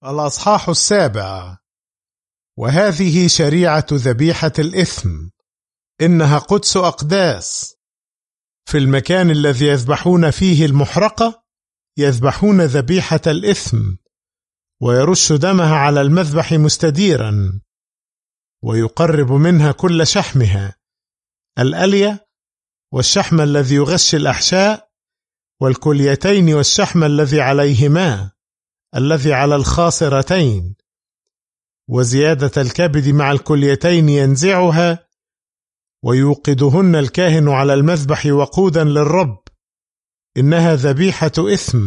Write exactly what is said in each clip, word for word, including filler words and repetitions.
الأصحاح السابع. وهذه شريعة ذبيحة الإثم، إنها قدس أقداس. في المكان الذي يذبحون فيه المحرقة يذبحون ذبيحة الإثم، ويرش دمها على المذبح مستديرا، ويقرب منها كل شحمها، الألية والشحم الذي يغشي الأحشاء، والكليتين والشحم الذي عليهما، الذي على الخاصرتين، وزيادة الكبد مع الكليتين ينزعها، ويوقدهن الكاهن على المذبح وقودا للرب، إنها ذبيحة إثم.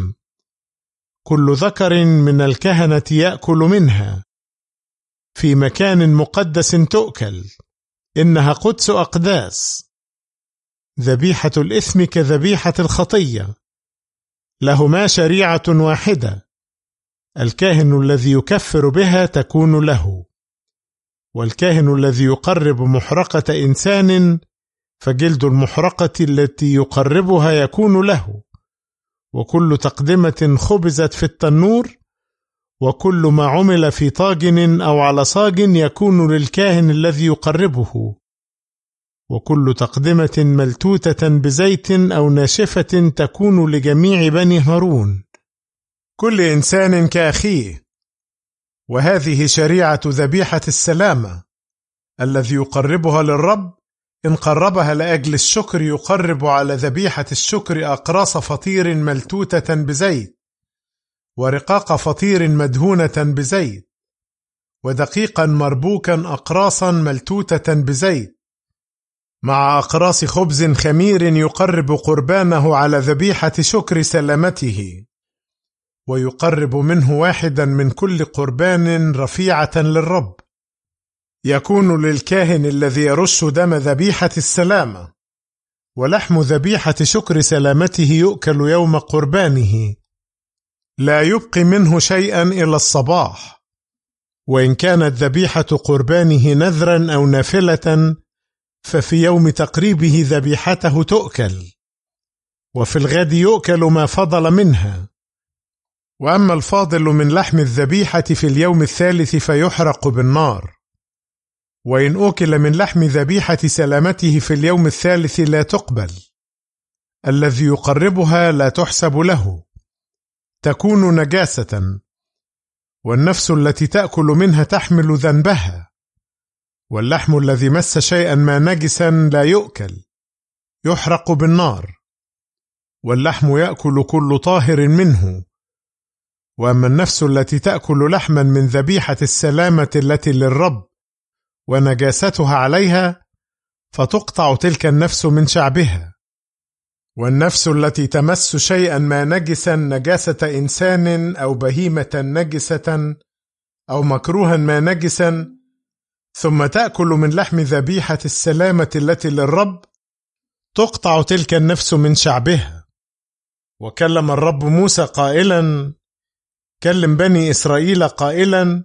كل ذكر من الكهنة يأكل منها، في مكان مقدس تؤكل، إنها قدس أقداس. ذبيحة الإثم كذبيحة الخطية، لهما شريعة واحدة، الكاهن الذي يكفر بها تكون له، والكاهن الذي يقرب محرقة إنسان فجلد المحرقة التي يقربها يكون له، وكل تقدمة خبزت في التنور، وكل ما عمل في طاجن أو على صاج يكون للكاهن الذي يقربه، وكل تقدمة ملتوتة بزيت أو ناشفة تكون لجميع بني هارون، كل إنسان كأخيه. وهذه شريعة ذبيحة السلامة، الذي يقربها للرب إن قربها لأجل الشكر يقرب على ذبيحة الشكر أقراص فطير ملتوتة بزيت، ورقاق فطير مدهونة بزيت، ودقيقا مربوكا أقراصا ملتوتة بزيت، مع أقراص خبز خمير يقرب قربانه على ذبيحة شكر سلامته، ويقرب منه واحدا من كل قربان رفيعة للرب. يكون للكاهن الذي يرش دم ذبيحة السلامة، ولحم ذبيحة شكر سلامته يؤكل يوم قربانه، لا يبقي منه شيئا إلى الصباح. وإن كانت ذبيحة قربانه نذرا أو نافلة ففي يوم تقريبه ذبيحته تؤكل، وفي الغد يؤكل ما فضل منها. وأما الفاضل من لحم الذبيحة في اليوم الثالث فيحرق بالنار. وإن أكل من لحم ذبيحة سلامته في اليوم الثالث لا تقبل، الذي يقربها لا تحسب له، تكون نجاسة، والنفس التي تأكل منها تحمل ذنبها. واللحم الذي مس شيئا ما نجسا لا يؤكل، يحرق بالنار، واللحم يأكل كل طاهر منه. وأما النفس التي تأكل لحما من ذبيحة السلامة التي للرب ونجاستها عليها فتقطع تلك النفس من شعبها. والنفس التي تمس شيئا ما نجسا نجاسة إنسان أو بهيمة نجسة أو مكروها ما نجسا ثم تأكل من لحم ذبيحة السلامة التي للرب تقطع تلك النفس من شعبها. وكلم الرب موسى قائلا: كلم بني إسرائيل قائلا: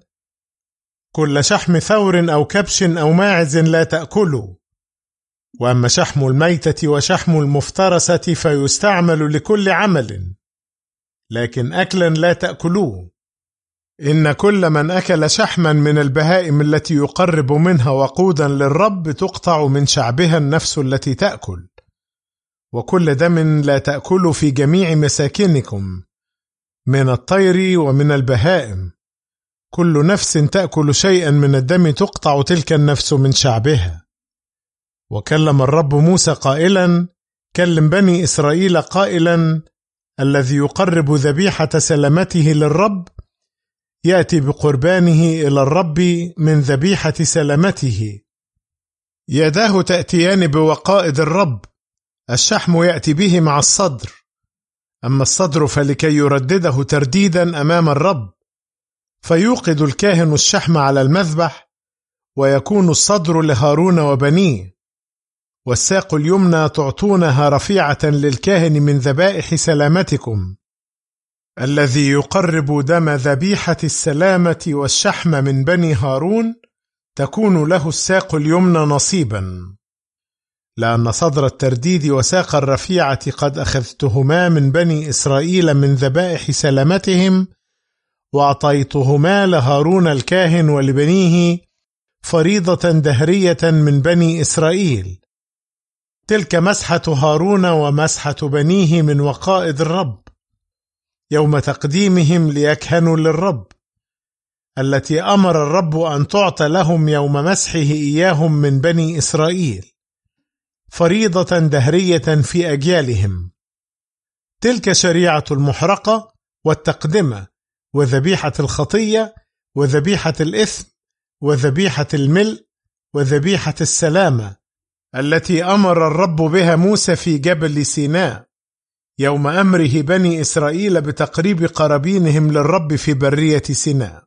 كل شحم ثور أو كبش أو ماعز لا تأكلوا، وأما شحم الميتة وشحم المفترسة فيستعمل لكل عمل، لكن أكلا لا تأكلوه. إن كل من أكل شحما من البهائم التي يقرب منها وقودا للرب تقطع من شعبها النفس التي تأكل. وكل دم لا تأكلوا في جميع مساكنكم، من الطير ومن البهائم، كل نفس تأكل شيئا من الدم تقطع تلك النفس من شعبها. وكلم الرب موسى قائلا: كلم بني إسرائيل قائلا: الذي يقرب ذبيحة سلامته للرب يأتي بقربانه إلى الرب من ذبيحة سلامته، يداه تأتيان بوقائد الرب، الشحم يأتي به مع الصدر، أما الصدر فلكي يردده ترديدا أمام الرب، فيوقد الكاهن الشحم على المذبح، ويكون الصدر لهارون وبنيه. والساق اليمنى تعطونها رفيعة للكاهن من ذبائح سلامتكم، الذي يقرب دم ذبيحة السلامة والشحم من بني هارون تكون له الساق اليمنى نصيبا، لأن صدر الترديد وساق الرفيعة قد أخذتهما من بني إسرائيل من ذبائح سلامتهم، وأعطيتهما لهارون الكاهن ولبنيه فريضة دهرية من بني إسرائيل. تلك مسحة هارون ومسحة بنيه من وقائد الرب يوم تقديمهم ليكهنوا للرب، التي أمر الرب أن تعطى لهم يوم مسحه إياهم من بني إسرائيل، فريضة دهرية في أجيالهم. تلك شريعة المحرقة والتقدمة وذبيحة الخطية وذبيحة الإثم وذبيحة الملء وذبيحة السلامة، التي أمر الرب بها موسى في جبل سيناء يوم أمره بني إسرائيل بتقريب قرابينهم للرب في برية سيناء.